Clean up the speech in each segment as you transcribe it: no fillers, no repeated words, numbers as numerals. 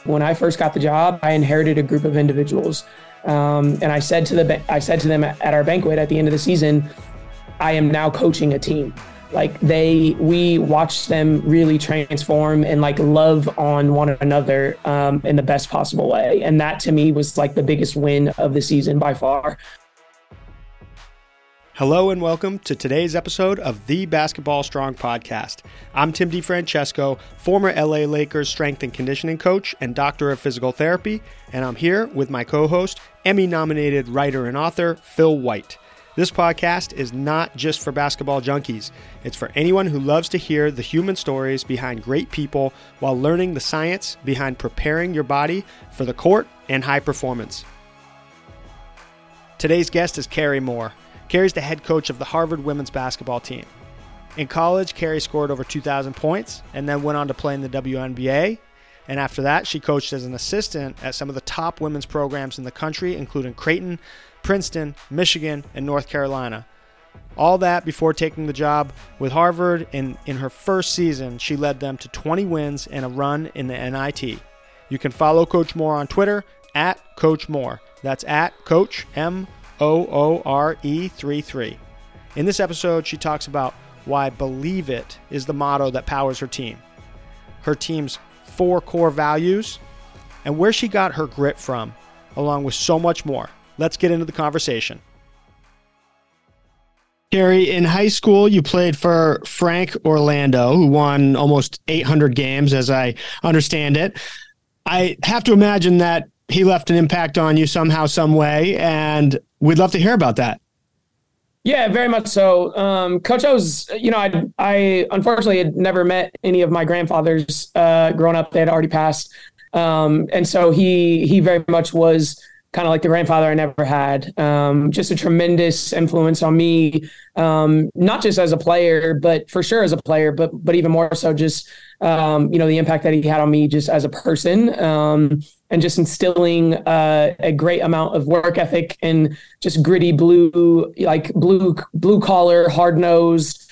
when I first got the job, I inherited a group of individuals. And I said to them at our banquet at the end of the season, I am now coaching a team. Like we watched them really transform and like love on one another in the best possible way. And that to me was like the biggest win of the season by far. Hello and welcome to today's episode of the Basketball Strong Podcast. I'm Tim DeFrancesco, former LA Lakers strength and conditioning coach and doctor of physical therapy, and I'm here with my co-host, Emmy-nominated writer and author, Phil White. This podcast is not just for basketball junkies. It's for anyone who loves to hear the human stories behind great people while learning the science behind preparing your body for the court and high performance. Today's guest is Carrie Moore. Carrie's the head coach of the Harvard women's basketball team. In college, Carrie scored over 2,000 points and then went on to play in the WNBA. And after that, she coached as an assistant at some of the top women's programs in the country, including Creighton, Princeton, Michigan, and North Carolina. All that before taking the job with Harvard. In her first season, she led them to 20 wins and a run in the NIT. You can follow Coach Moore on Twitter at Coach Moore. That's at Coach MOORE33. In this episode, she talks about why Believe It is the motto that powers her team, her team's 4 core values, and where she got her grit from, along with so much more. Let's get into the conversation. Carrie, in high school, you played for Frank Orlando, who won almost 800 games, as I understand it. I have to imagine that he left an impact on you somehow, some way, and we'd love to hear about that. Yeah, very much so. Coach O was, I unfortunately had never met any of my grandfathers growing up. They had already passed. And so he very much was kind of like the grandfather I never had. Just a tremendous influence on me, not just as a player, but for sure as a player, but even more so just, the impact that he had on me just as a person, and just instilling a great amount of work ethic and just gritty blue collar, hard nosed,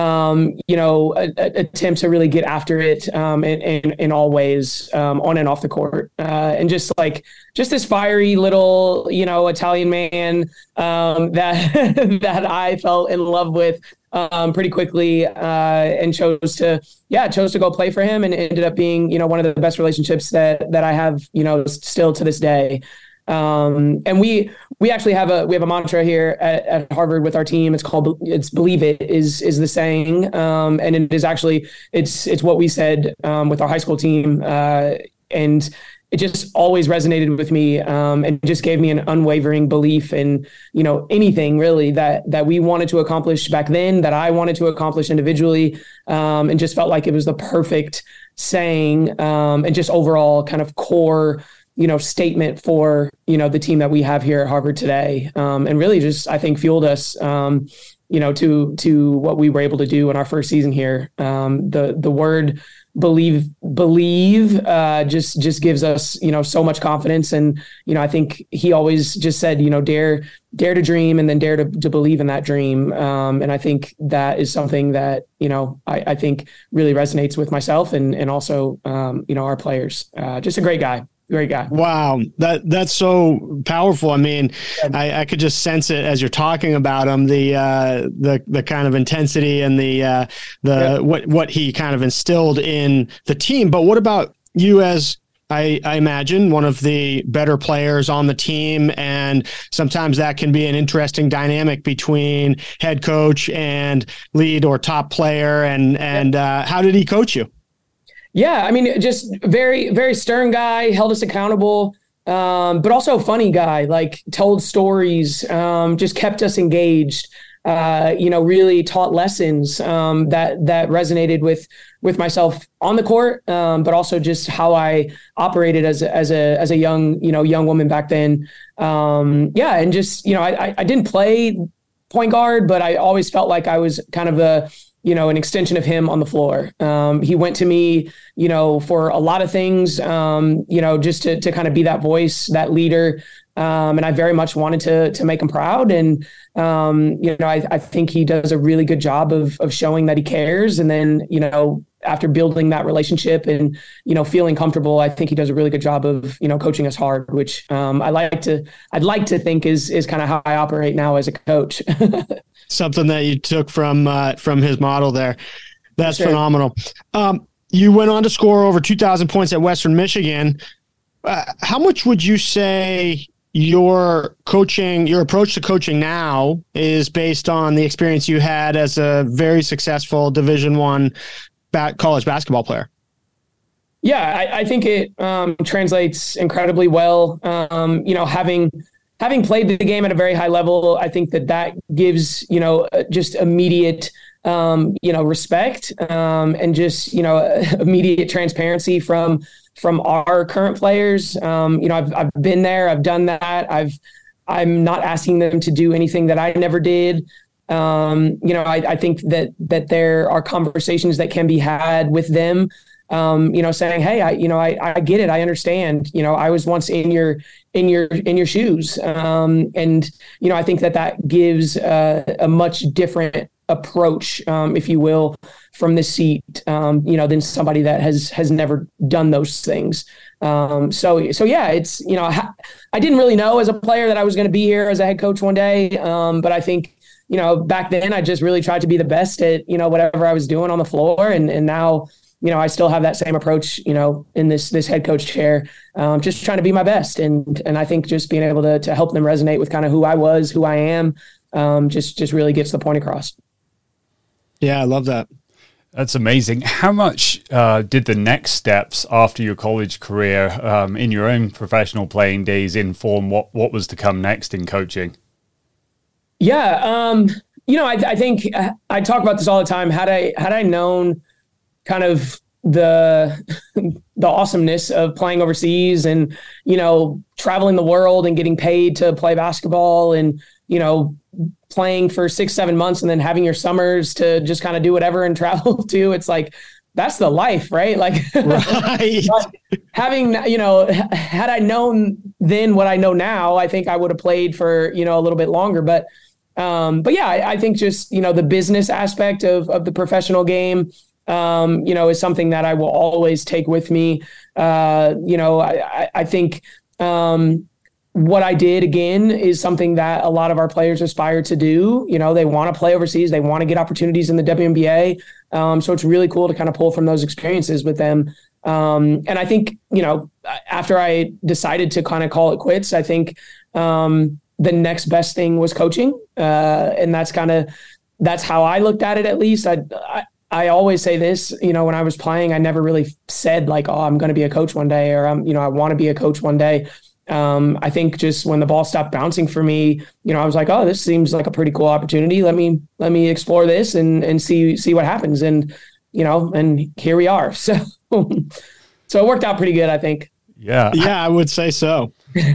attempt to really get after it in all ways, on and off the court. And just this fiery little, Italian man that that I fell in love with pretty quickly, and chose to go play for him, and it ended up being, one of the best relationships that I have, still to this day. And we actually have a mantra here at Harvard with our team. It's Believe It is the saying. And it is actually, it's what we said, with our high school team. And it just always resonated with me, and just gave me an unwavering belief in, anything really that we wanted to accomplish back then, that I wanted to accomplish individually, and just felt like it was the perfect saying, and just overall kind of core, statement for, the team that we have here at Harvard today. And really just, I think, fueled us, to what we were able to do in our first season here. The word believe just gives us, so much confidence. And, I think he always just said, dare to dream, and then dare to believe in that dream. And I think that is something that, I think really resonates with myself and also, our players. Just a great guy. Great guy. Wow. That's so powerful. I mean, I could just sense it as you're talking about him, the kind of intensity and what he kind of instilled in the team. But what about you as I imagine one of the better players on the team, and sometimes that can be an interesting dynamic between head coach and lead or top player. And how did he coach you? Yeah, I mean, just very, very stern guy, held us accountable, but also a funny guy, told stories, just kept us engaged, really taught lessons that resonated with myself on the court, but also just how I operated as a young woman back then. And just, I didn't play point guard, but I always felt like I was kind of an extension of him on the floor. He went to me, for a lot of things, just to kind of be that voice, that leader. And I very much wanted to make him proud. And, I think he does a really good job of showing that he cares. And then, after building that relationship and, feeling comfortable, I think he does a really good job of, coaching us hard, which I'd like to think is kind of how I operate now as a coach. Something that you took from his model there. That's sure. phenomenal. You went on to score over 2,000 points at Western Michigan. How much would you say your approach to coaching now is based on the experience you had as a very successful Division I college basketball player? Yeah, I think it translates incredibly well. Having played the game at a very high level, I think that gives, just immediate, respect and just, immediate transparency from our current players. I've been there, I've done that. I'm not asking them to do anything that I never did. I think that there are conversations that can be had with them, saying, hey, I get it. I understand, I was once in your shoes. I think that gives a much different approach, if you will, from this seat, than somebody that has never done those things. So yeah, it's, I didn't really know as a player that I was going to be here as a head coach one day. But I think, back then I just really tried to be the best at, whatever I was doing on the floor. And now, I still have that same approach, in this head coach chair, just trying to be my best. And I think just being able to help them resonate with kind of who I was, who I am, just really gets the point across. Yeah, I love that. That's amazing. How much did the next steps after your college career in your own professional playing days inform what was to come next in coaching? Yeah. I think I talk about this all the time. Had I known kind of the awesomeness of playing overseas and, traveling the world and getting paid to play basketball and, playing for 6-7 months and then having your summers to just kind of do whatever and travel to, it's like, that's the life, right? Like, right. Having, had I known then what I know now, I think I would have played for, a little bit longer, but yeah, I think just, the business aspect of the professional game, is something that I will always take with me. I think, what I did again is something that a lot of our players aspire to do. They want to play overseas. They want to get opportunities in the WNBA. So it's really cool to kind of pull from those experiences with them. And I think, after I decided to kind of call it quits, I think the next best thing was coaching. And that's how I looked at it, at least. I always say this, when I was playing, I never really said like, oh, I'm going to be a coach one day, or I want to be a coach one day. I think just when the ball stopped bouncing for me, I was like, oh, this seems like a pretty cool opportunity. Let me explore this and see what happens. And, and here we are. So it worked out pretty good, I think. Yeah. Yeah, I would say so.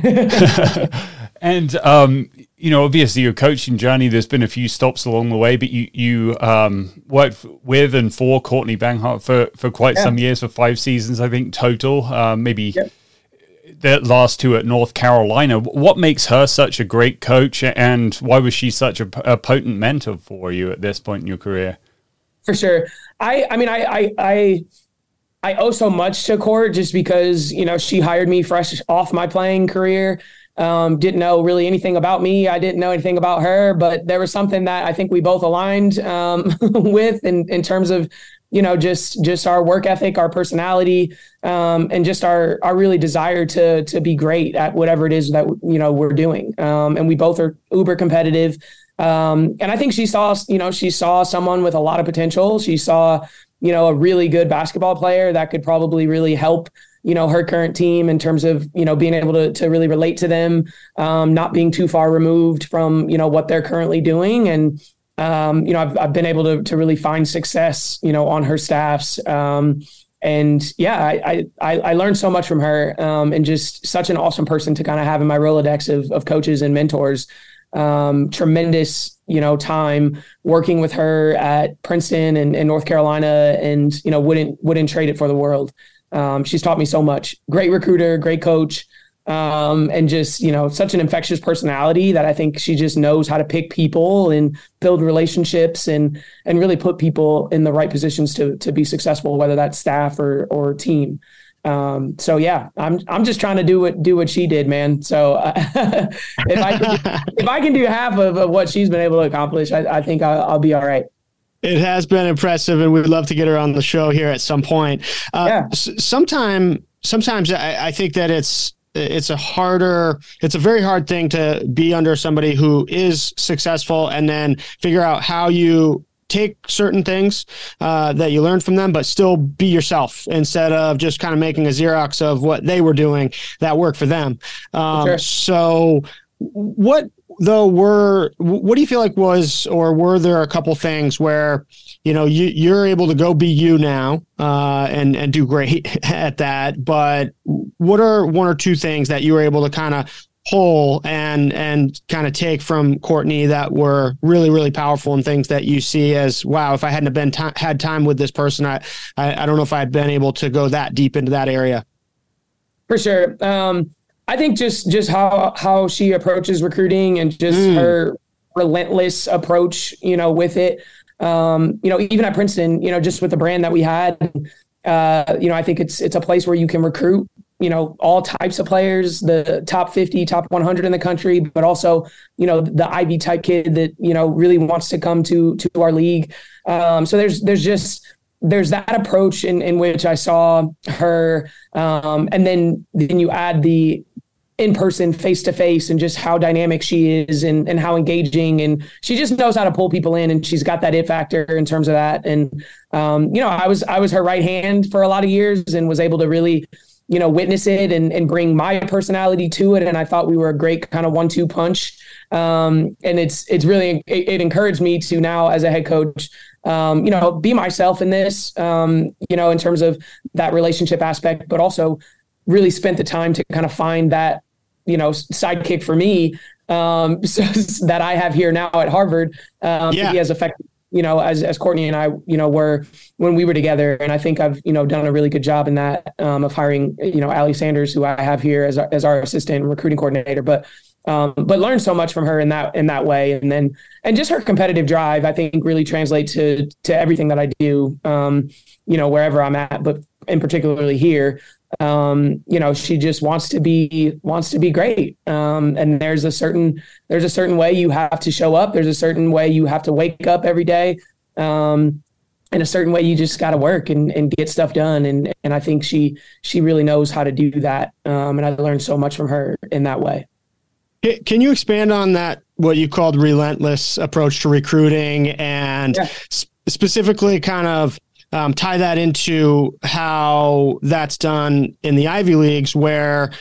And, obviously your coaching journey, there's been a few stops along the way, but you worked with and for Courtney Banghart for quite some years, for 5 seasons, I think, total, maybe the last 2 at North Carolina. What makes her such a great coach, and why was she such a potent mentor for you at this point in your career? For sure. I owe so much to Court just because, she hired me fresh off my playing career. Didn't know really anything about me. I didn't know anything about her, but there was something that I think we both aligned with in terms of, just our work ethic, our personality, and just our really desire to be great at whatever it is that, we're doing. And we both are uber competitive. And I think she saw someone with a lot of potential. She saw, a really good basketball player that could probably really help, her current team in terms of, being able to really relate to them, not being too far removed from, what they're currently doing. And, I've been able to really find success, on her staffs. And yeah, I learned so much from her, and just such an awesome person to kind of have in my Rolodex of coaches and mentors. Tremendous, time working with her at Princeton and North Carolina, and, wouldn't trade it for the world. She's taught me so much. Great recruiter, great coach. and just, such an infectious personality that I think she just knows how to pick people and build relationships and really put people in the right positions to be successful, whether that's staff or team. So yeah, I'm just trying to do what she did, man. So if I can do half of what she's been able to accomplish, I think I'll be all right. It has been impressive, and we'd love to get her on the show here at some point. Sometimes I think that it's a very hard thing to be under somebody who is successful and then figure out how you take certain things that you learn from them, but still be yourself instead of just kind of making a Xerox of what they were doing that worked for them. Sure. So what do you feel like were there a couple things where, you're able to go be you now and do great at that, but what are one or two things that you were able to kind of pull and kind of take from Courtney that were really, really powerful, and things that you see as, wow, if I hadn't have had time with this person, I don't know if I'd been able to go that deep into that area. For sure. I think just how she approaches recruiting and just her relentless approach, with it. Even at Princeton, just with the brand that we had, I think it's a place where you can recruit, all types of players, the top 50, top 100 in the country, but also, the Ivy type kid that, really wants to come to our league. So there's that approach in which I saw her. And then you add the in-person, face-to-face, and just how dynamic she is and how engaging, and she just knows how to pull people in, and she's got that it factor in terms of that. And, I was her right hand for a lot of years and was able to really, witness it and bring my personality to it. And I thought we were a great kind of 1-2 punch. And it's really, it encouraged me to now as a head coach, be myself in this, in terms of that relationship aspect, but also really spent the time to kind of find that, sidekick for me, so that I have here now at Harvard, to be as effective, as Courtney and I, were when we were together. And I think I've, done a really good job in that, of hiring, Allie Sanders, who I have here as our assistant recruiting coordinator, but learned so much from her in that way. And just her competitive drive, I think, really translates to everything that I do, wherever I'm at, but in particularly here. She just wants to be great. And there's a certain way you have to show up. There's a certain way you have to wake up every day. And a certain way you just got to work and get stuff done. And I think she really knows how to do that. And I learned so much from her in that way. Can you expand on that, what you called relentless approach to recruiting, and specifically kind of tie that into how that's done in the Ivy Leagues, where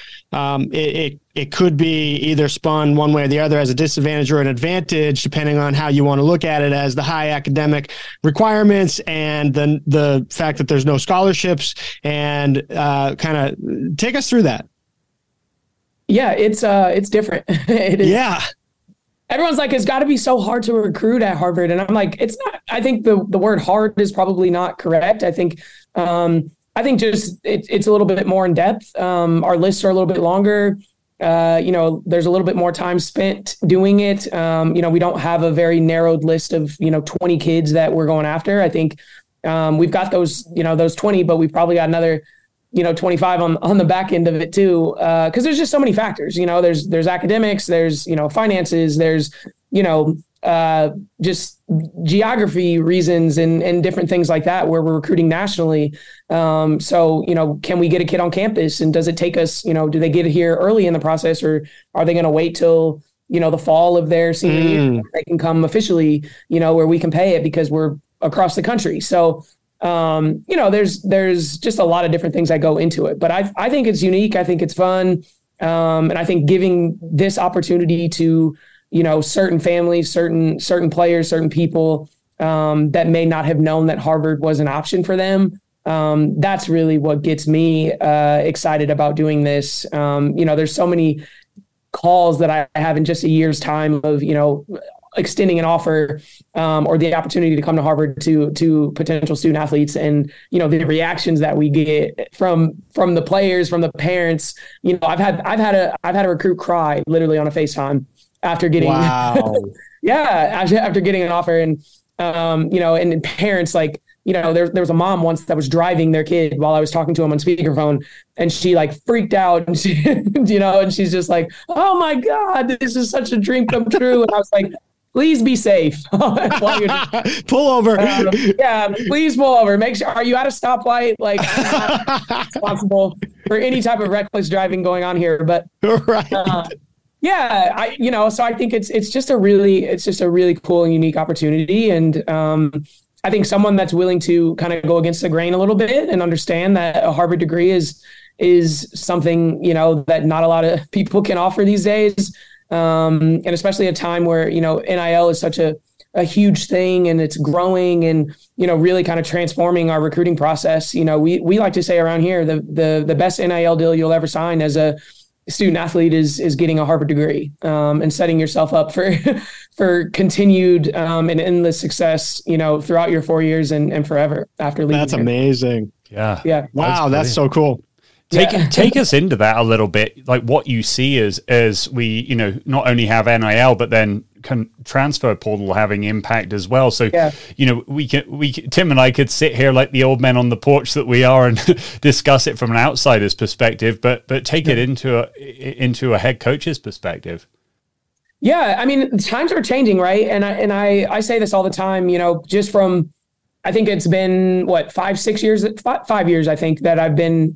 it could be either spun one way or the other as a disadvantage or an advantage, depending on how you want to look at it, as the high academic requirements and then the fact that there's no scholarships, and kind of take us through that. Yeah, it's different. It is. Yeah. Everyone's like, it's got to be so hard to recruit at Harvard. And I'm like, it's not. I think the word hard is probably not correct. I think just it's a little bit more in depth. Our lists are a little bit longer. There's a little bit more time spent doing it. We don't have a very narrowed list of, 20 kids that we're going after. I think we've got those 20, but we've probably got another 25 on the back end of it too. Cause there's just so many factors, there's academics, there's, finances, there's, just geography reasons and different things like that, where we're recruiting nationally. So, can we get a kid on campus, and does it take us, do they get it here early in the process, or are they going to wait till, the fall of their senior year? They can come officially, where we can pay it because we're across the country. So, there's just a lot of different things that go into it, but I think it's unique. I think it's fun. And I think giving this opportunity to, certain families, certain players, certain people, that may not have known that Harvard was an option for them. That's really what gets me, excited about doing this. There's so many calls that I have in just a year's time of, extending an offer or the opportunity to come to Harvard to potential student athletes, and the reactions that we get from the players, from the parents. I've had a recruit cry literally on a FaceTime after getting after getting an offer, and and parents like. There was a mom once that was driving their kid while I was talking to him on speakerphone, and she like freaked out, and she, and she's just like, "Oh my God, this is such a dream come true." And I was like, "Please be safe." While you're pull over. Please pull over. Make sure. Are you at a stoplight? Like, I'm not responsible for any type of reckless driving going on here, but right. So I think it's just a really cool and unique opportunity, and I think someone that's willing to kind of go against the grain a little bit and understand that a Harvard degree is something, that not a lot of people can offer these days. And especially a time where, NIL is such a huge thing, and it's growing and, really kind of transforming our recruiting process. We like to say around here, the best NIL deal you'll ever sign as a student athlete is getting a Harvard degree, and setting yourself up for continued and endless success, throughout your 4 years and forever after leaving. That's here. Amazing. Yeah. Wow. That's so cool. Take us into that a little bit, like what you see as we, not only have NIL, but then transfer portal having impact as well. So, Tim and I could sit here like the old men on the porch that we are and discuss it from an outsider's perspective, but take it into a head coach's perspective. Yeah. I mean, times are changing, right? And I say this all the time, just from, I think it's been 5 years, I think, that I've been,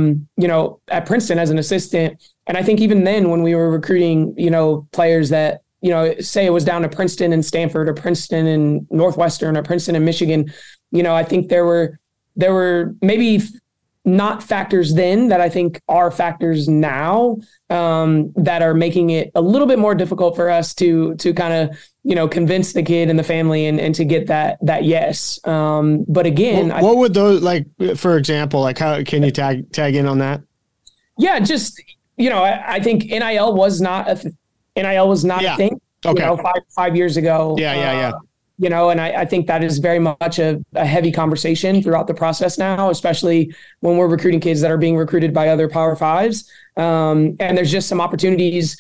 at Princeton as an assistant. And I think even then when we were recruiting, players that, say it was down to Princeton and Stanford, or Princeton and Northwestern, or Princeton and Michigan, I think there were maybe not factors then that I think are factors now, that are making it a little bit more difficult for us to kind of, convince the kid and the family and to get that yes. But again, what would those, like, for example, like how can you tag in on that? Yeah, just, I think NIL was not a thing, okay. 5 years ago. Yeah. And I think that is very much a heavy conversation throughout the process now, especially when we're recruiting kids that are being recruited by other Power Fives. And there's just some opportunities,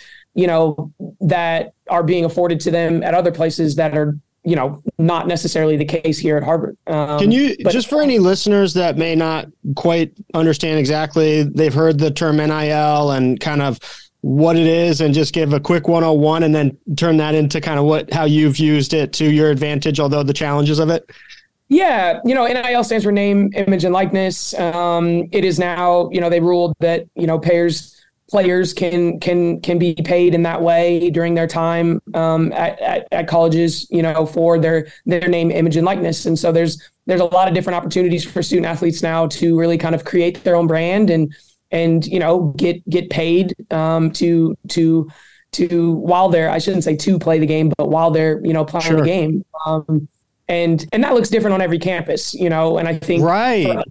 that are being afforded to them at other places that are, not necessarily the case here at Harvard. Can you, just for any listeners that may not quite understand exactly, they've heard the term NIL and kind of what it is, and just give a quick 101 and then turn that into kind of how you've used it to your advantage, although the challenges of it? Yeah. NIL stands for name, image, and likeness. It is now, they ruled that, players can be paid in that way during their time at colleges, for their name, image, and likeness. And so there's a lot of different opportunities for student athletes now to really kind of create their own brand and get paid to while they're, I shouldn't say to play the game, but while they're playing the game. And that looks different on every campus, and I think right.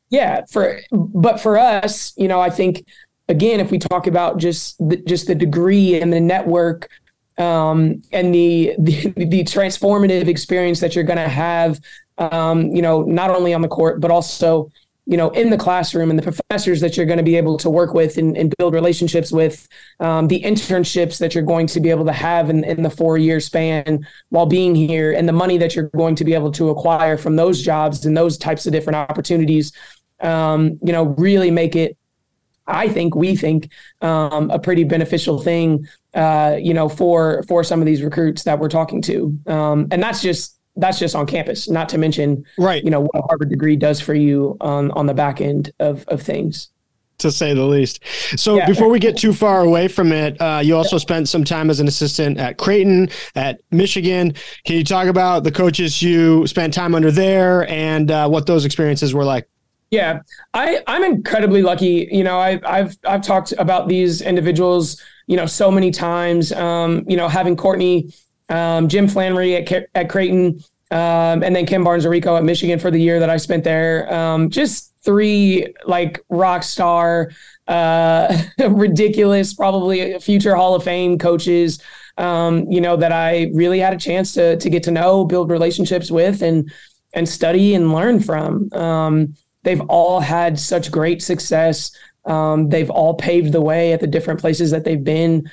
For us, I think, again, if we talk about just the degree and the network, and the transformative experience that you're going to have, not only on the court, but also, in the classroom, and the professors that you're going to be able to work with and build relationships with, the internships that you're going to be able to have in the 4-year span while being here, and the money that you're going to be able to acquire from those jobs and those types of different opportunities, really make it, we think, a pretty beneficial thing, for some of these recruits that we're talking to. And that's just on campus, not to mention, right, what a Harvard degree does for you on the back end of things, to say the least. So before we get too far away from it, you also spent some time as an assistant at Creighton, at Michigan. Can you talk about the coaches you spent time under there and what those experiences were like? Yeah, I'm incredibly lucky. I've talked about these individuals, so many times, having Courtney, Jim Flannery at Creighton, and then Kim Barnes-Arico at Michigan for the year that I spent there. Just 3 like rock star, ridiculous, probably future Hall of Fame coaches, that I really had a chance to get to know, build relationships with, and study and learn from. They've all had such great success. They've all paved the way at the different places that they've been,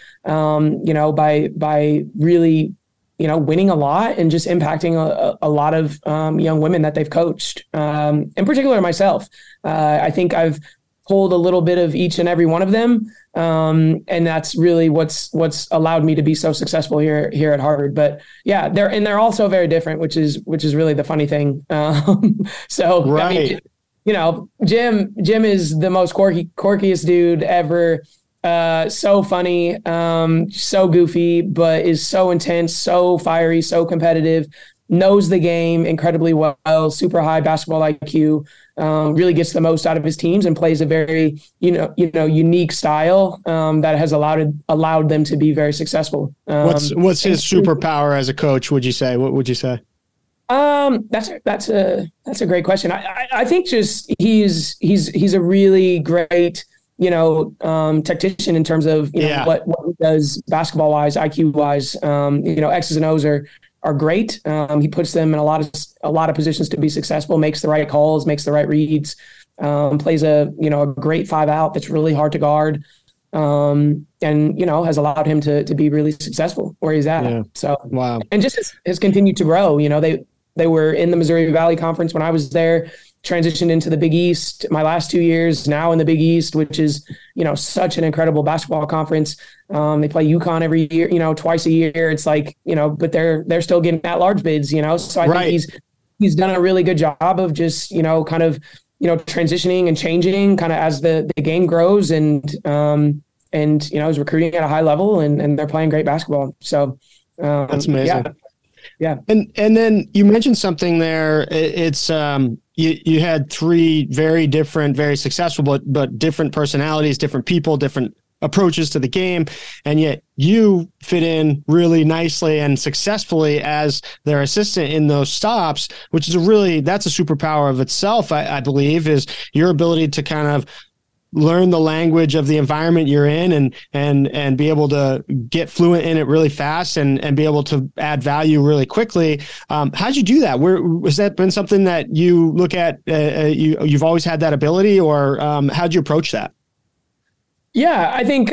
by really, winning a lot and just impacting a lot of young women that they've coached. In particular, myself, I think I've pulled a little bit of each and every one of them, and that's really what's allowed me to be so successul here at Harvard. But yeah, they're also very different, which is really the funny thing. So right. Jim is the most quirkiest dude ever. So funny, so goofy, but is so intense, so fiery, so competitive, knows the game incredibly well, super high basketball IQ, really gets the most out of his teams and plays a very, unique style, that has allowed them to be very successful. What's his superpower as a coach, would you say? What would you say? That's a great question. I think just he's a really great, tactician in terms of what he does basketball wise, IQ wise. X's and O's are great. He puts them in a lot of positions to be successful, makes the right calls, makes the right reads, plays a great 5-out that's really hard to guard. And has allowed him to be really successful where he's at. Yeah. So wow. And just has continued to grow. They were in the Missouri Valley Conference when I was there, transitioned into the Big East my last 2 years, now in the Big East, which is, such an incredible basketball conference. They play UConn every year, twice a year. It's like, but they're still getting at-large bids, So I think he's done a really good job of just, kind of, transitioning and changing kind of as the game grows and is recruiting at a high level and they're playing great basketball. So that's amazing. Yeah. And then you mentioned something there. It's you had 3 very different, very successful, but different personalities, different people, different approaches to the game. And yet you fit in really nicely and successfully as their assistant in those stops, which is that's a superpower of itself. I believe is your ability to kind of learn the language of the environment you're in and be able to get fluent in it really fast and be able to add value really quickly. How'd you do that? Has that been something that you look at, you've always had that ability, or how'd you approach that? Yeah, I think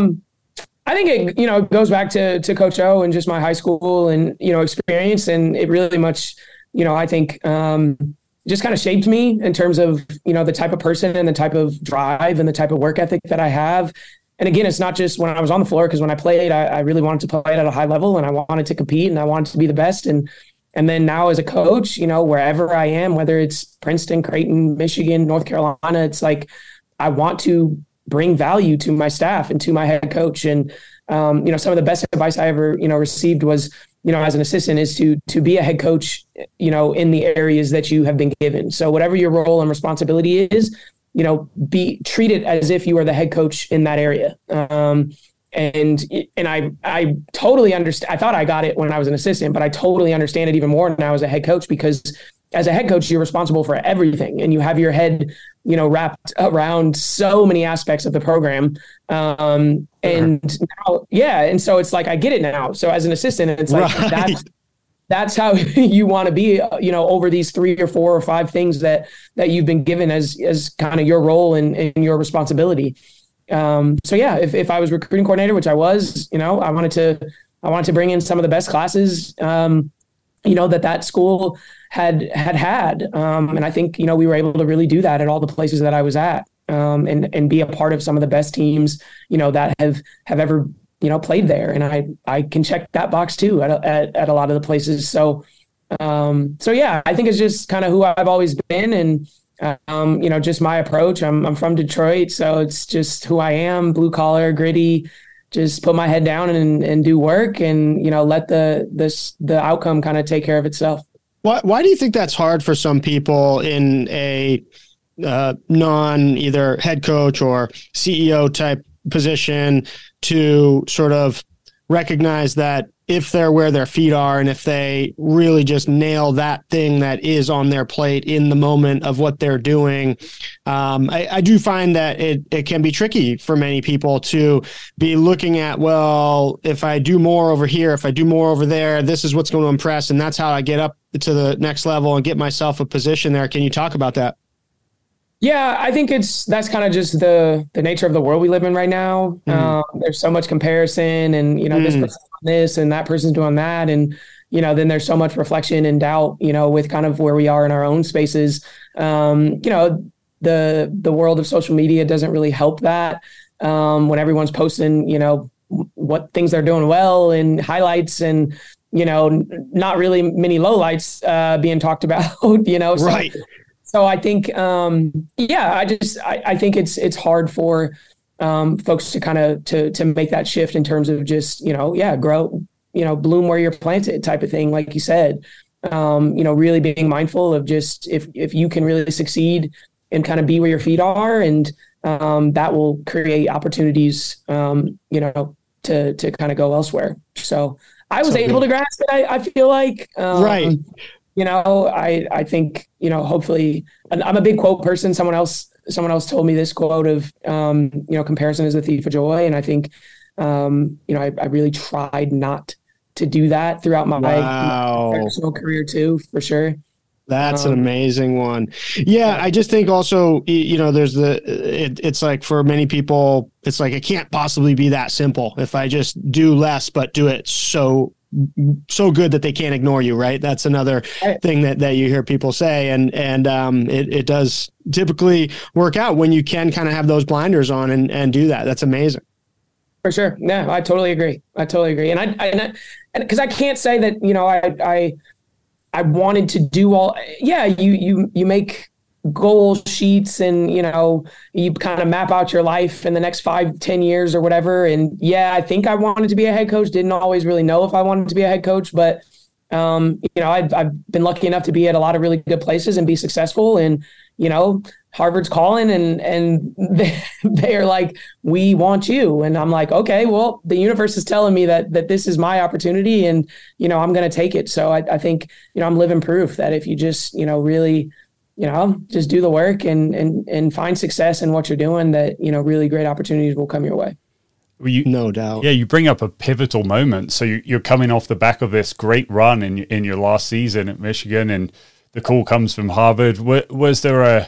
it goes back to Coach O and just my high school and, experience. And it really much, I think, just kind of shaped me in terms of, the type of person and the type of drive and the type of work ethic that I have. And again, it's not just when I was on the floor, because when I played, I really wanted to play at a high level and I wanted to compete and I wanted to be the best. And then now as a coach, wherever I am, whether it's Princeton, Creighton, Michigan, North Carolina, it's like, I want to bring value to my staff and to my head coach. And, some of the best advice I ever, received was, as an assistant is to be a head coach, in the areas that you have been given. So whatever your role and responsibility is, be treated as if you are the head coach in that area. And I totally understand. I thought I got it when I was an assistant, but I totally understand it even more now as a head coach, because as a head coach, you're responsible for everything and you have your head, wrapped around so many aspects of the program. And now, and so it's like, I get it now. So as an assistant, it's like, that's how you want to be, over these 3 or 4 or 5 things that you've been given as kind of your role and your responsibility. So yeah, if I was recruiting coordinator, which I was, I wanted to bring in some of the best classes, that school had. And I think, we were able to really do that at all the places that I was at, and be a part of some of the best teams, that have ever, played there. And I can check that box too at a lot of the places. So yeah, I think it's just kind of who I've always been. And, just my approach. I'm from Detroit, so it's just who I am, blue collar, gritty, just put my head down and do work and, let the outcome kind of take care of itself. Why do you think that's hard for some people in a non either head coach or CEO type position to sort of recognize that if they're where their feet are and if they really just nail that thing that is on their plate in the moment of what they're doing. I do find that it can be tricky for many people to be looking at, well, if I do more over here, if I do more over there, this is what's going to impress. And that's how I get up to the next level and get myself a position there. Can you talk about that? Yeah, I think that's kind of just the nature of the world we live in right now. There's so much comparison and, this person's doing this and that person's doing that. And, then there's so much reflection and doubt, with kind of where we are in our own spaces. The world of social media doesn't really help that. When everyone's posting, what things they're doing well and highlights and, not really many lowlights being talked about, So, right. So I think, I think it's hard for folks to kind of to make that shift in terms of just, grow, bloom where you're planted type of thing. Like you said, really being mindful of just if you can really succeed and kind of be where your feet are, and that will create opportunities, to kind of go elsewhere. So I was able to grasp it. I feel like, right. I think, hopefully, and I'm a big quote person. Someone else told me this quote of, comparison is the thief of joy. And I think, I really tried not to do that throughout my professional career too, for sure. That's an amazing one. Yeah. I just think also, there's it's like for many people, it's like, it can't possibly be that simple. If I just do less, but do it so good that they can't ignore you, right? That's another thing that you hear people say, and it does typically work out when you can kind of have those blinders on and do that. That's amazing. For sure. No, I totally agree. And I because I can't say that, I wanted to do all, you make goal sheets and, you kind of map out your life in the next 5-10 years or whatever. And I think I wanted to be a head coach. Didn't always really know if I wanted to be a head coach, but, I've been lucky enough to be at a lot of really good places and be successful. And, Harvard's calling and they are like, we want you. And I'm like, okay, well, the universe is telling me that this is my opportunity and, I'm going to take it. So I think, I'm living proof that if you just, really, just do the work and find success in what you're doing, that, really great opportunities will come your way. Well, no doubt. Yeah, you bring up a pivotal moment. So you're coming off the back of this great run in your last season at Michigan, and the call comes from Harvard. Was there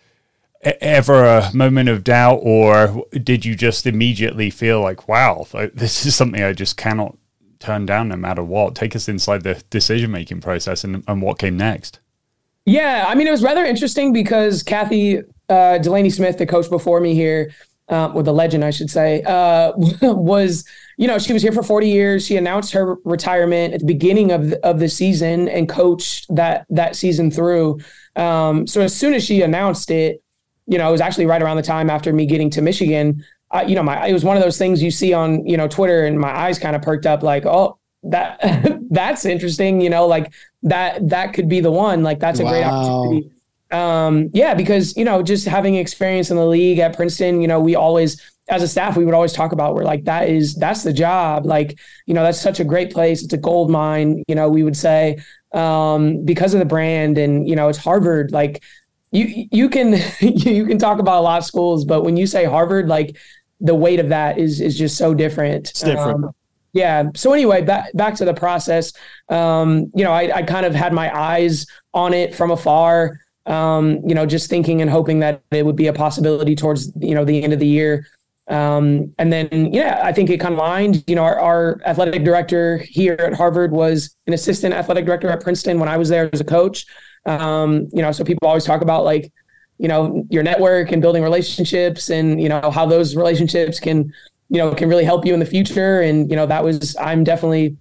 ever a moment of doubt, or did you just immediately feel like, wow, this is something I just cannot turn down no matter what? Take us inside the decision-making process and what came next. Yeah, I mean, it was rather interesting because Kathy Delaney Smith, the coach before me here, or the legend, I should say, was, she was here for 40 years. She announced her retirement at the beginning of the season and coached that season through. So as soon as she announced it, it was actually right around the time after me getting to Michigan. It was one of those things you see on, Twitter, and my eyes kind of perked up like, oh, that's interesting. Like that could be the one. Like that's a great opportunity. Because, just having experience in the league at Princeton, we always, as a staff, we would always talk about, we're like, that's the job. Like, that's such a great place. It's a gold mine, we would say, because of the brand and, it's Harvard. Like you can talk about a lot of schools, but when you say Harvard, like the weight of that is just so different. It's different. So anyway, back to the process. I kind of had my eyes on it from afar, just thinking and hoping that it would be a possibility towards, the end of the year. And then, I think it kind of aligned. Our athletic director here at Harvard was an assistant athletic director at Princeton when I was there as a coach. So people always talk about like, your network and building relationships and, how those relationships can really help you in the future. And, I'm definitely,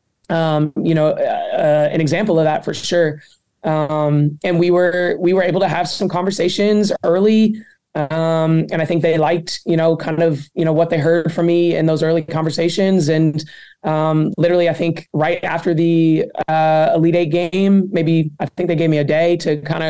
an example of that for sure. And we were able to have some conversations early. And I think they liked, what they heard from me in those early conversations. And literally, I think right after the Elite Eight game, I think they gave me a day to kind of,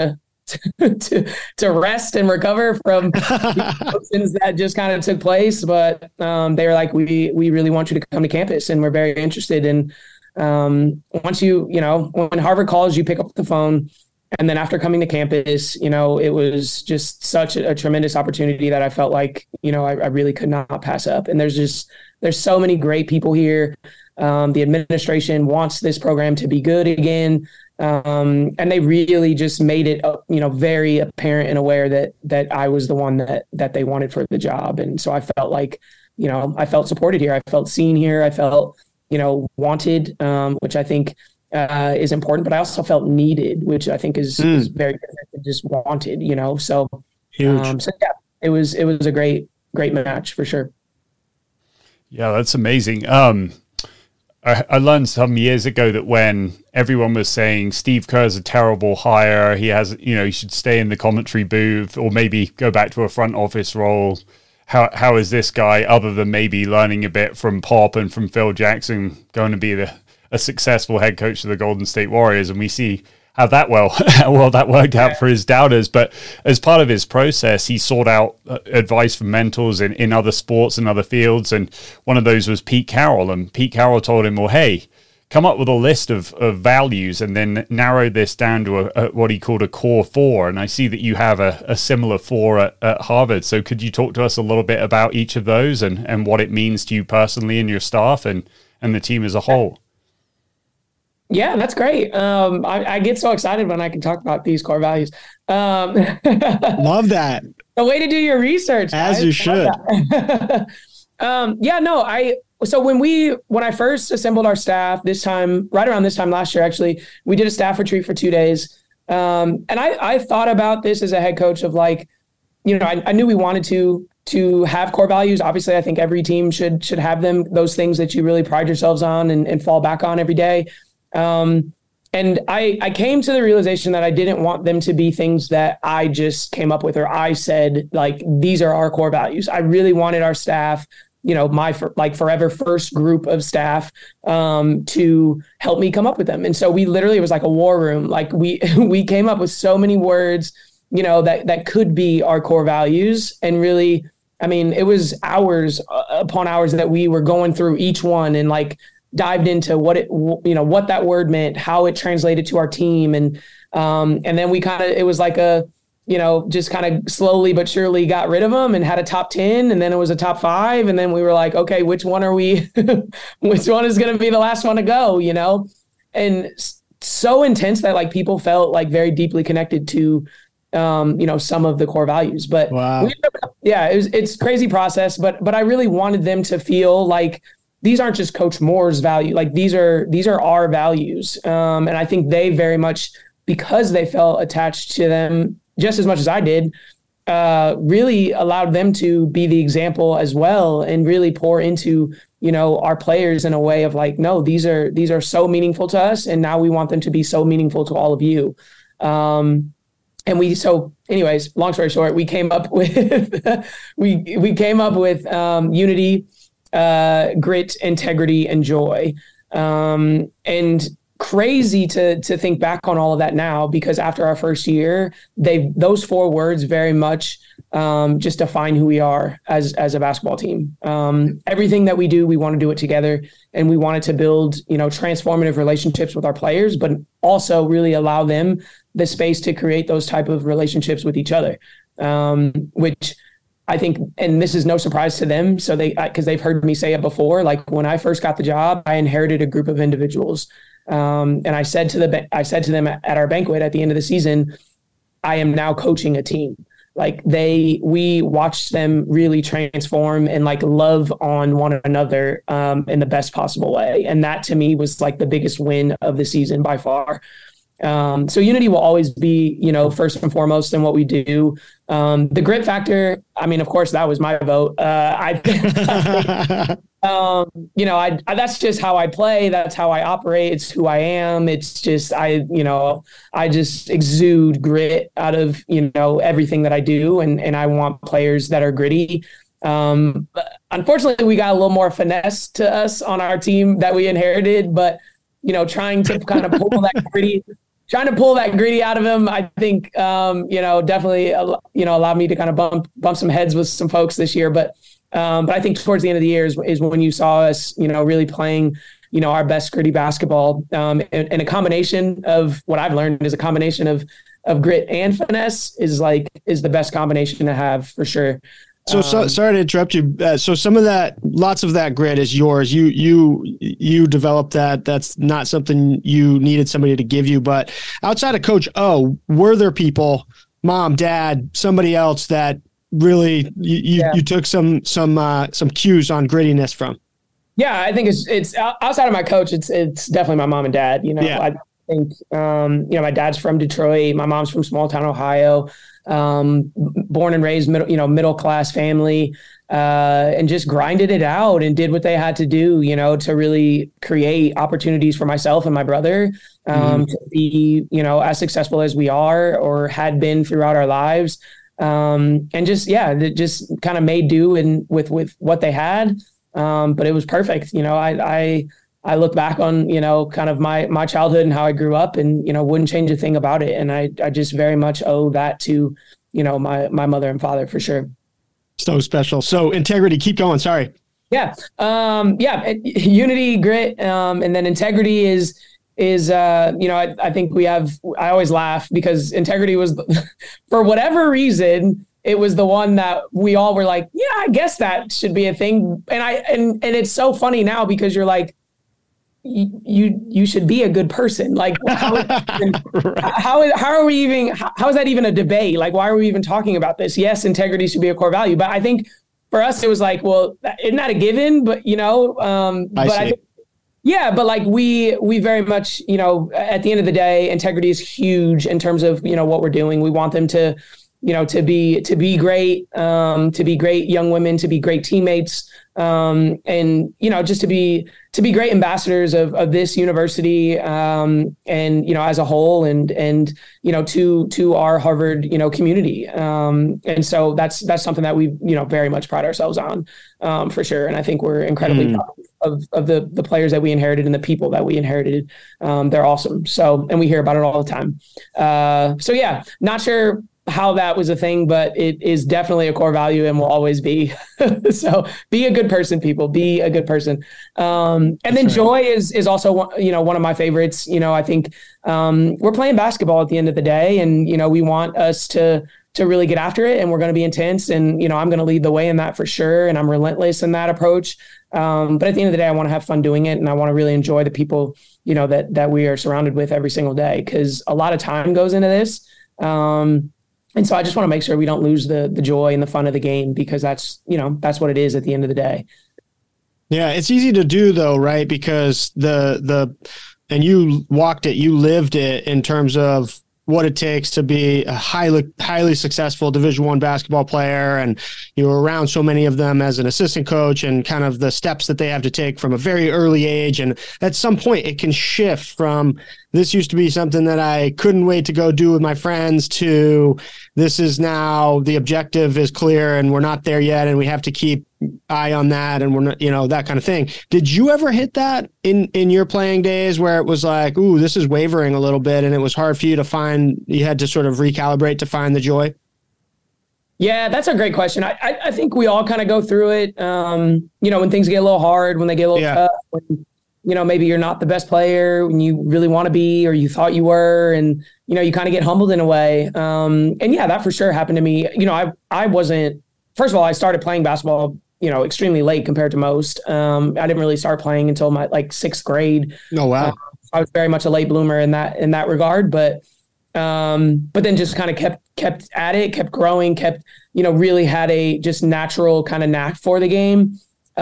to rest and recover from the emotions that just kind of took place. But they were like, we really want you to come to campus, and we're very interested. And once when Harvard calls, you pick up the phone. And then after coming to campus, it was just such a tremendous opportunity that I felt like, I really could not pass up. And there's so many great people here. The administration wants this program to be good again. And they really just made it, very apparent and aware that I was the one that they wanted for the job. And so I felt like, I felt supported here. I felt seen here. I felt, wanted, which I think is important, but I also felt needed, which I think is very different than just wanted, so huge. So yeah, it was a great match for sure. Yeah, that's amazing. I learned some years ago that when everyone was saying Steve Kerr's a terrible hire, he has, he should stay in the commentary booth or maybe go back to a front office role. How is this guy, other than maybe learning a bit from Pop and from Phil Jackson, going to be a successful head coach of the Golden State Warriors? And we see how that worked out for his doubters. But as part of his process, he sought out advice from mentors in other sports and other fields. And one of those was Pete Carroll. And Pete Carroll told him, well, hey, come up with a list of values and then narrow this down to what he called a core 4. And I see that you have a similar 4 at Harvard. So could you talk to us a little bit about each of those and what it means to you personally and your staff and the team as a whole? Yeah, that's great. I get so excited when I can talk about these core values. Love that. The way to do your research. As guys. You should. So when I first assembled our staff right around this time last year, actually, we did a staff retreat for 2 days. And I thought about this as a head coach of like, I knew we wanted to have core values. Obviously, I think every team should have them, those things that you really pride yourselves on and fall back on every day. And I came to the realization that I didn't want them to be things that I just came up with, or I said, like, these are our core values. I really wanted our staff, my forever first group of staff, to help me come up with them. And so it was like a war room. Like we came up with so many words, that could be our core values. And really, I mean, it was hours upon hours that we were going through each one and like dived into what that word meant, how it translated to our team. And then it was like just kind of slowly but surely got rid of them and had a top 10, and then it was a top 5. And then we were like, okay, which one are we, which one is going to be the last one to go, and so intense that like people felt like very deeply connected to, some of the core values, but wow. It's crazy process, but I really wanted them to feel like these aren't just Coach Moore's value. Like these are our values. And I think they very much, because they felt attached to them just as much as I did, really allowed them to be the example as well and really pour into, our players in a way of like, no, these are so meaningful to us. And now we want them to be so meaningful to all of you. Anyways, long story short, we came up with, unity, grit, integrity, and joy. And crazy to think back on all of that now, because after our first year, those 4 words very much just define who we are as a basketball team. Everything that we do, we want to do it together, and we wanted to build, transformative relationships with our players, but also really allow them the space to create those type of relationships with each other, which I think, and this is no surprise to them. So because they've heard me say it before, like when I first got the job, I inherited a group of individuals. And I said to them at our banquet at the end of the season, I am now coaching a team. Like we watched them really transform and like love on one another, in the best possible way. And that to me was like the biggest win of the season by far. So unity will always be, first and foremost in what we do. The grit factor, I mean, of course, that was my vote. That's just how I play. That's how I operate. It's who I am. It's just, I just exude grit out of, everything that I do. And I want players that are gritty. But unfortunately, we got a little more finesse to us on our team that we inherited, but, trying to kind of pull that gritty trying to pull that gritty out of him, I think, definitely, allowed me to kind of bump some heads with some folks this year. But I think towards the end of the year is when you saw us, really playing, our best gritty basketball, and a combination of what I've learned is a combination of grit and finesse is the best combination to have for sure. So sorry to interrupt you. So lots of that grit is yours. You developed that. That's not something you needed somebody to give you. But outside of Coach O, were there people, mom, dad, somebody else that really you took some cues on grittiness from? Yeah, I think it's outside of my coach. It's definitely my mom and dad. I think my dad's from Detroit. My mom's from small town Ohio. Born and raised middle class family, and just grinded it out and did what they had to do, to really create opportunities for myself and my brother, to be, as successful as we are or had been throughout our lives. And just kind of made do with what they had. But it was perfect. I look back on, kind of my childhood and how I grew up and, wouldn't change a thing about it. And I just very much owe that to, my mother and father for sure. So special. So integrity, keep going. Sorry. Yeah. Unity, grit. And then integrity is, I think I always laugh because integrity was, for whatever reason, it was the one that we all were like, yeah, I guess that should be a thing. And it's so funny now because you're like, you should be a good person. Like how is that even a debate? Like, why are we even talking about this? Yes, integrity should be a core value. But I think for us, it was like, well, isn't that a given? But, but like we very much, at the end of the day, integrity is huge in terms of, what we're doing. We want them to, to be great young women, to be great teammates, and, just to be great ambassadors of this university, and, as a whole and, to our Harvard, community. And so that's something that we, very much pride ourselves on, for sure. And I think we're incredibly proud of the players that we inherited and the people that we inherited. They're awesome. So, and we hear about it all the time. Not sure how that was a thing, but it is definitely a core value and will always be. So be a good person, people, be a good person. And then joy is also, one of my favorites. I think we're playing basketball at the end of the day and, we want us to really get after it and we're going to be intense and, I'm going to lead the way in that for sure. And I'm relentless in that approach. But at the end of the day, I want to have fun doing it. And I want to really enjoy the people, that we are surrounded with every single day. Cause a lot of time goes into this. And so I just want to make sure we don't lose the joy and the fun of the game because that's what it is at the end of the day. Yeah. It's easy to do though, right? Because and you walked it, you lived it in terms of what it takes to be a highly successful Division I basketball player. And you were around so many of them as an assistant coach and kind of the steps that they have to take from a very early age. And at some point it can shift from this used to be something that I couldn't wait to go do with my friends to this is now the objective is clear and we're not there yet. And we have to keep eye on that. And we're not, that kind of thing. Did you ever hit that in your playing days where it was like, ooh, this is wavering a little bit and it was hard for you to find, you had to sort of recalibrate to find the joy? Yeah, that's a great question. I think we all kind of go through it. When things get a little hard, when they get a little tough, when, maybe you're not the best player when you really want to be, or you thought you were, and, you kind of get humbled in a way. And yeah, that for sure happened to me. I wasn't, first of all, I started playing basketball, extremely late compared to most. I didn't really start playing until my sixth grade. Oh, wow. I was very much a late bloomer in that regard, but then just kind of kept at it, kept growing, really had a just natural kind of knack for the game.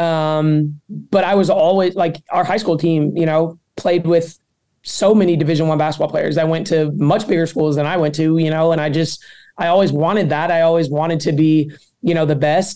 But I was always our high school team, played with so many Division I basketball players that went to much bigger schools than I went to, and I always wanted that. I always wanted to be, the best.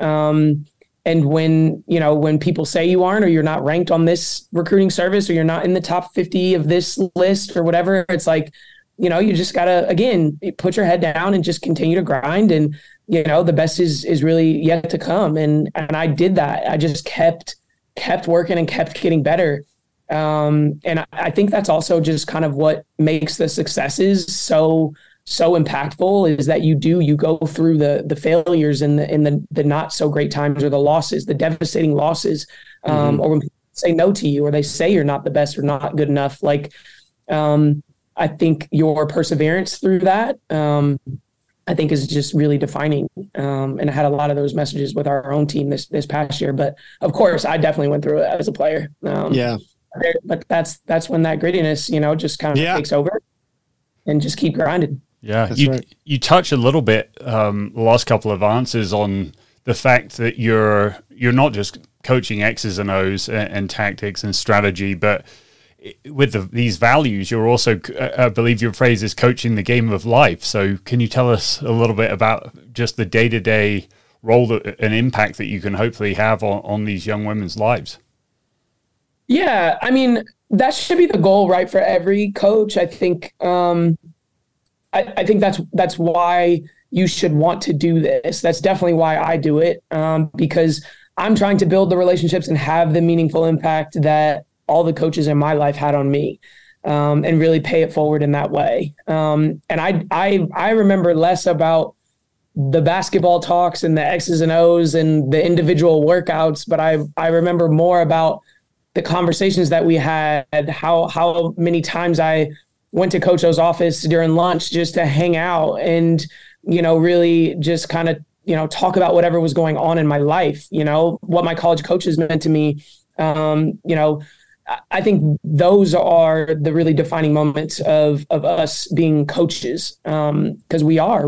And when people say you aren't, or you're not ranked on this recruiting service, or you're not in the top 50 of this list or whatever, it's like, you just gotta, again, put your head down and just continue to grind. And, the best is really yet to come. And I did that. I just kept working and kept getting better. And I think that's also just kind of what makes the successes so impactful, is that you go through the failures and the not so great times, or the losses, the devastating losses, or when people say no to you, or they say you're not the best or not good enough. Like, I think your perseverance through that, I think, is just really defining. And I had a lot of those messages with our own team this past year. But of course, I definitely went through it as a player. But that's when that grittiness, just kind of takes over, and just keep grinding. Yeah, you touch a little bit the last couple of answers on the fact that you're not just coaching X's and O's and tactics and strategy, but with these values, you're also, I believe your phrase is, coaching the game of life. So can you tell us a little bit about just the day-to-day role and impact that you can hopefully have on these young women's lives? Yeah, I mean, that should be the goal, right, for every coach. I think I think that's why you should want to do this. That's definitely why I do it, because I'm trying to build the relationships and have the meaningful impact that all the coaches in my life had on me, and really pay it forward in that way. And I remember less about the basketball talks and the X's and O's and the individual workouts, but I remember more about the conversations that we had, how many times I went to Coach O's office during lunch just to hang out and, really just kind of, talk about whatever was going on in my life, what my college coaches meant to me. I think those are the really defining moments of us being coaches, because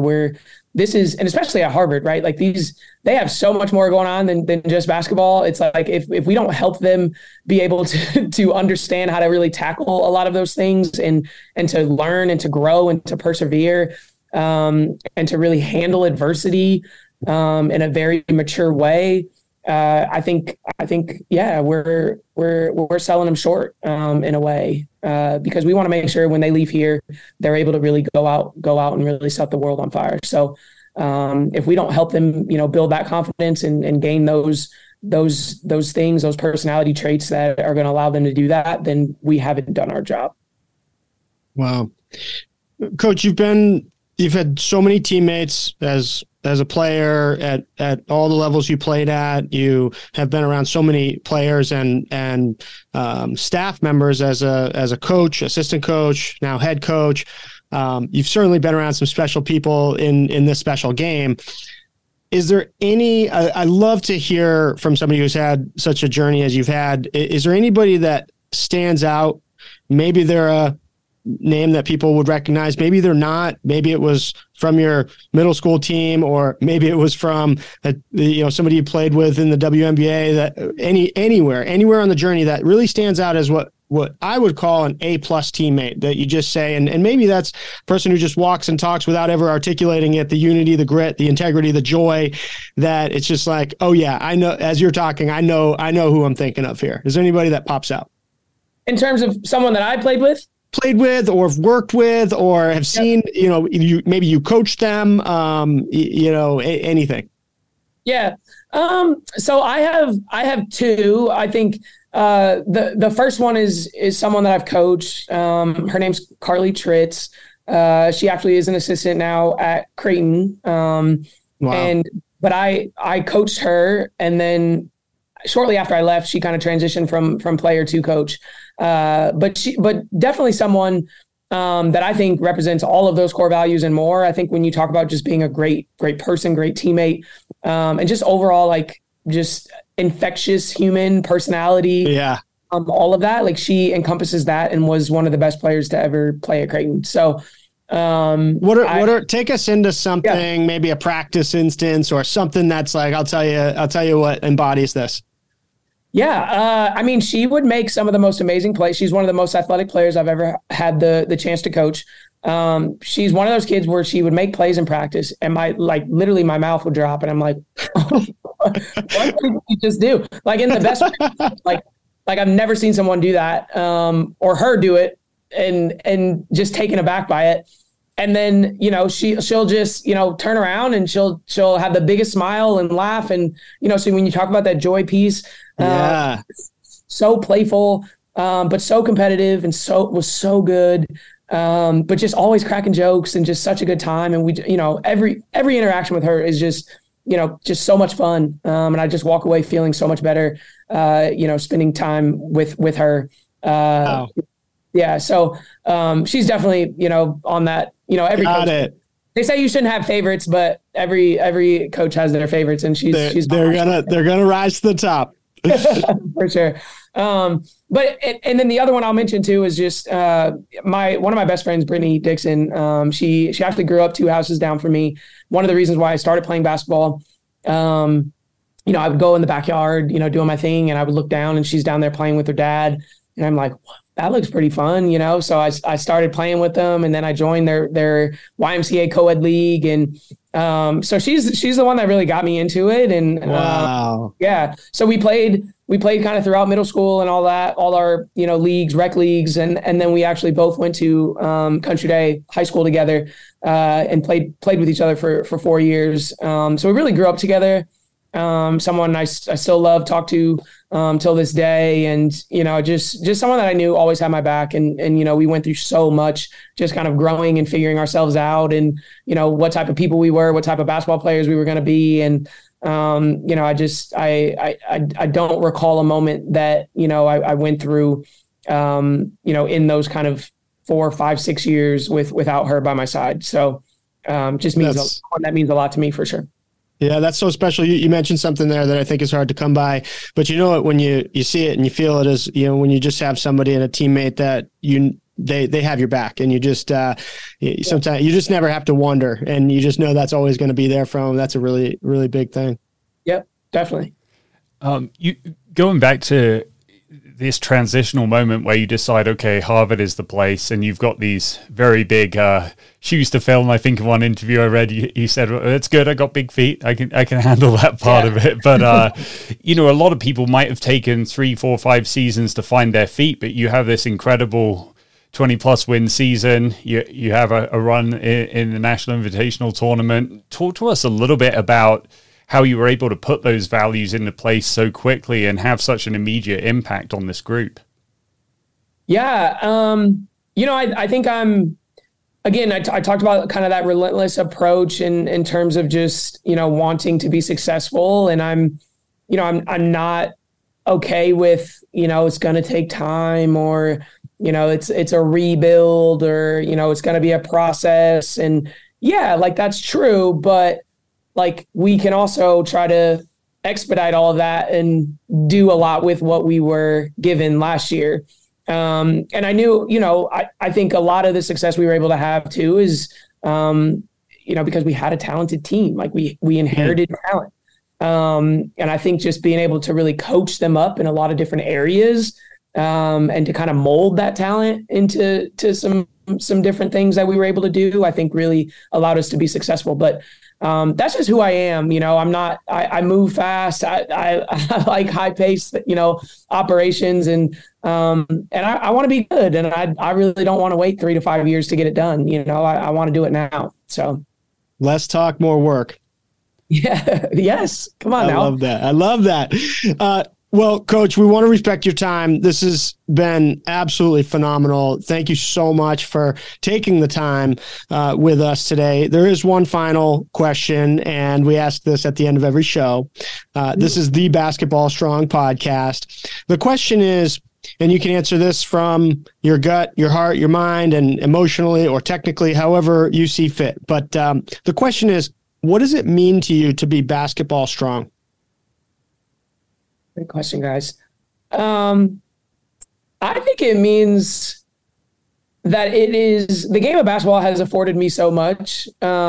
and especially at Harvard, right? Like they have so much more going on than just basketball. It's like, if we don't help them be able to understand how to really tackle a lot of those things and to learn and to grow and to persevere, and to really handle adversity, in a very mature way, I think, yeah, we're selling them short, in a way, because we want to make sure when they leave here, they're able to really go out and really set the world on fire. So, if we don't help them, build that confidence and gain those things, those personality traits that are going to allow them to do that, then we haven't done our job. Wow. Coach, you've had so many teammates as a player at all the levels you played at. You have been around so many players and staff members as a coach, assistant coach, now head coach. You've certainly been around some special people in this special game. Is there any, I love to hear from somebody who's had such a journey as you've had. Is there anybody that stands out? Maybe they're a name that people would recognize. Maybe they're not. Maybe it was from your middle school team, or maybe it was from somebody you played with in the WNBA. That anywhere on the journey that really stands out as what I would call an A+ teammate, that you just say, and maybe that's a person who just walks and talks without ever articulating it, the unity, the grit, the integrity, the joy, that it's just like, oh yeah, I know, as you're talking, I know who I'm thinking of here. Is there anybody that pops out? In terms of someone that I played with or have worked with or have seen, maybe you coached them, anything. Yeah. So I have two. I think the first one is someone that I've coached. Her name's Carly Tritz. She actually is an assistant now at Creighton. Wow. But I coached her, and then shortly after I left, she kind of transitioned from player to coach. But definitely someone that I think represents all of those core values and more. I think when you talk about just being a great person, great teammate, and just overall, like, just infectious human personality. Yeah. All of that, like, she encompasses that and was one of the best players to ever play at Creighton. So, take us into something, maybe a practice instance or something that's like, I'll tell you what embodies this. Yeah. I mean, she would make some of the most amazing plays. She's one of the most athletic players I've ever had the chance to coach. She's one of those kids where she would make plays in practice, and literally my mouth would drop, and I'm like, what did you just do? Like, in the best, like I've never seen someone do that, or her do it, and just taken aback by it. And then, she'll just, turn around and she'll have the biggest smile and laugh. And, so when you talk about that joy piece, so playful, but so competitive and was so good. But just always cracking jokes and just such a good time. And we, every interaction with her is just, just so much fun. And I just walk away feeling so much better, spending time with her. Wow. Yeah. So, she's definitely, on that, every Got coach, it. They say you shouldn't have favorites, but every coach has their favorites, and they're gonna rise to the top. For sure. But then the other one I'll mention too is just one of my best friends, Brittany Dixon. She actually grew up 2 houses down from me. One of the reasons why I started playing basketball, I would go in the backyard, doing my thing, and I would look down, and she's down there playing with her dad, and I'm like, that looks pretty fun, So I started playing with them, and then I joined their YMCA co-ed league, and so she's the one that really got me into it. And wow. Yeah, so we played kind of throughout middle school and all that, all our leagues, rec leagues, and then we actually both went to Country Day High School together, and played with each other for 4 years. So we really grew up together. Someone I still love, talk to till this day, and just someone that I knew always had my back, and we went through so much, just kind of growing and figuring ourselves out, and what type of people we were, what type of basketball players we were going to be, and I don't recall a moment that I went through in those kind of 4, 5, 6 years without her by my side. So just means that means a lot to me for sure. Yeah, that's so special. You mentioned something there that I think is hard to come by, but when you see it and you feel it is, when you just have somebody and a teammate that they have your back, and you just sometimes you just never have to wonder, and you just know that's always going to be there from. That's a really, really big thing. Yep, definitely. You going back to this transitional moment where you decide, okay, Harvard is the place, and you've got these very big shoes to fill. And I think in one interview I read, you said, well, "It's good. I got big feet. I can handle that part of it." But a lot of people might have taken 3, 4, 5 seasons to find their feet, but you have this incredible 20+ win season. You have a run in the National Invitational Tournament. Talk to us a little bit about how you were able to put those values into place so quickly and have such an immediate impact on this group. Yeah. I think I talked about kind of that relentless approach in terms of just, wanting to be successful. And I'm not okay with, it's going to take time, or, it's a rebuild, or, it's going to be a process. And yeah, like that's true. But like we can also try to expedite all of that and do a lot with what we were given last year. And I knew, I think a lot of the success we were able to have too is, because we had a talented team, like we inherited talent. And I think just being able to really coach them up in a lot of different areas, and to kind of mold that talent into some different things that we were able to do, I think really allowed us to be successful. But that's just who I am. I move fast. I like high pace, operations, and I want to be good. And I really don't want to wait 3 to 5 years to get it done. I want to do it now. So less talk, more work. Yeah. Yes. Come on now. I love that. Well, Coach, we want to respect your time. This has been absolutely phenomenal. Thank you so much for taking the time with us today. There is one final question, and we ask this at the end of every show. This is the Basketball Strong podcast. The question is, and you can answer this from your gut, your heart, your mind, and emotionally or technically, however you see fit. But the question is, what does it mean to you to be basketball strong? Great question, guys. I think it means that the game of basketball has afforded me so much.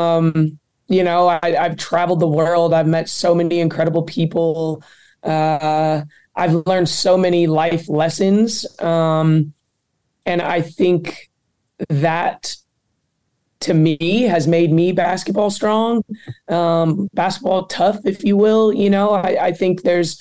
I've traveled the world. I've met so many incredible people. I've learned so many life lessons. And I think that to me has made me basketball strong, basketball tough, if you will. I think there's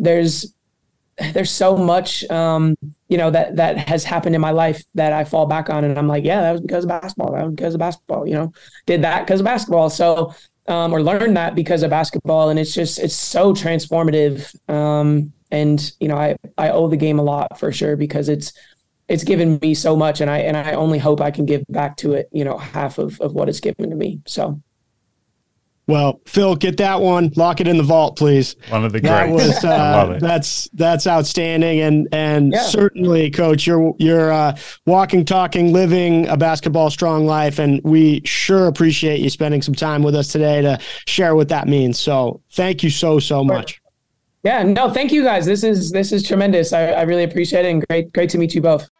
so much, that has happened in my life that I fall back on, and I'm like, yeah, that was because of basketball. That was because of basketball, did that because of basketball. So, or learned that because of basketball. And it's so transformative. And, I owe the game a lot for sure, because it's given me so much, and I only hope I can give back to it, half of what it's given to me. So. Well, Phil, get that one. Lock it in the vault, please. One of the greats. I love it. That's outstanding, and certainly, Coach, you're walking, talking, living a basketball strong life, and we sure appreciate you spending some time with us today to share what that means. So, thank you so much. Yeah, no, thank you guys. This is tremendous. I really appreciate it, and great to meet you both.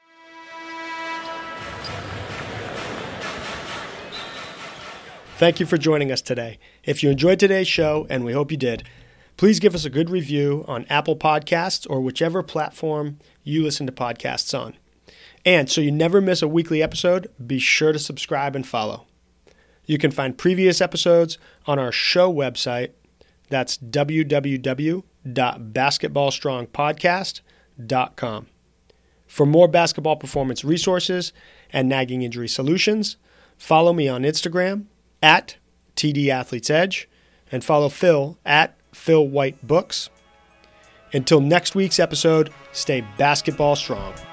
Thank you for joining us today. If you enjoyed today's show, and we hope you did, please give us a good review on Apple Podcasts or whichever platform you listen to podcasts on. And so you never miss a weekly episode, be sure to subscribe and follow. You can find previous episodes on our show website. That's www.basketballstrongpodcast.com. For more basketball performance resources and nagging injury solutions, follow me on Instagram at TDAthletesEdge, and follow Phil at Phil White Books. Until next week's episode, stay basketball strong.